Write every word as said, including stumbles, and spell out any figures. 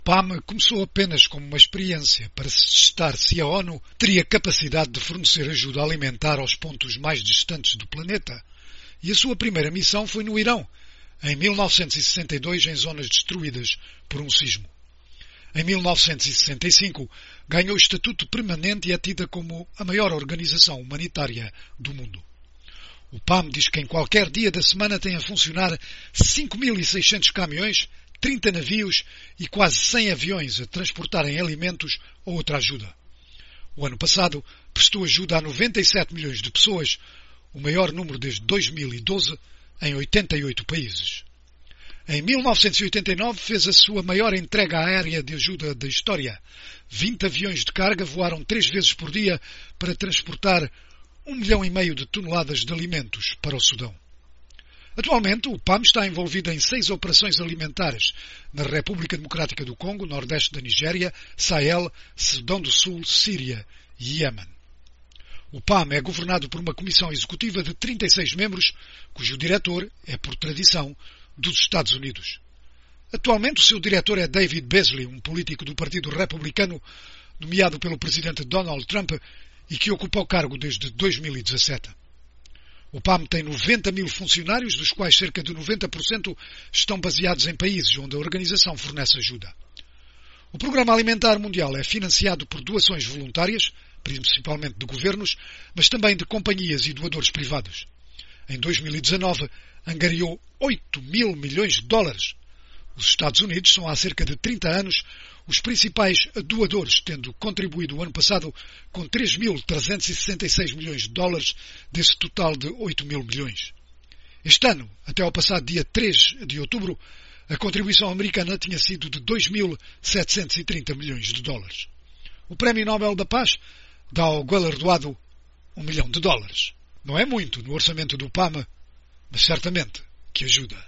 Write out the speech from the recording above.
O P A M começou apenas como uma experiência para se testar se a ONU teria capacidade de fornecer ajuda alimentar aos pontos mais distantes do planeta. E a sua primeira missão foi no Irão, em mil novecentos e sessenta e dois, em zonas destruídas por um sismo. Em mil novecentos e sessenta e cinco, ganhou estatuto permanente e é tida como a maior organização humanitária do mundo. O P A M diz que em qualquer dia da semana tem a funcionar cinco mil e seiscentos caminhões, trinta navios e quase cem aviões a transportarem alimentos ou outra ajuda. O ano passado prestou ajuda a noventa e sete milhões de pessoas, o maior número desde dois mil e doze, em oitenta e oito países. Em mil novecentos e oitenta e nove fez a sua maior entrega aérea de ajuda da história. vinte aviões de carga voaram três vezes por dia para transportar um milhão e meio de toneladas de alimentos para o Sudão. Atualmente, o P A M está envolvido em seis operações alimentares na República Democrática do Congo, Nordeste da Nigéria, Sahel, Sudão do Sul, Síria e Iêmen. O P A M é governado por uma comissão executiva de trinta e seis membros, cujo diretor é, por tradição, dos Estados Unidos. Atualmente, o seu diretor é David Beasley, um político do Partido Republicano, nomeado pelo presidente Donald Trump e que ocupa o cargo desde dois mil e dezassete. O P A M tem noventa mil funcionários, dos quais cerca de noventa por cento estão baseados em países onde a organização fornece ajuda. O Programa Alimentar Mundial é financiado por doações voluntárias, principalmente de governos, mas também de companhias e doadores privados. Em dois mil e dezanove, angariou oito mil milhões de dólares. Os Estados Unidos são há cerca de trinta anos os principais doadores, tendo contribuído o ano passado com três mil trezentos e sessenta e seis milhões de dólares desse total de oito mil milhões. Este ano, até ao passado dia três de outubro, a contribuição americana tinha sido de dois mil setecentos e trinta milhões de dólares. O Prémio Nobel da Paz dá ao galardoado um milhão de dólares. Não é muito no orçamento do P A M, mas certamente que ajuda.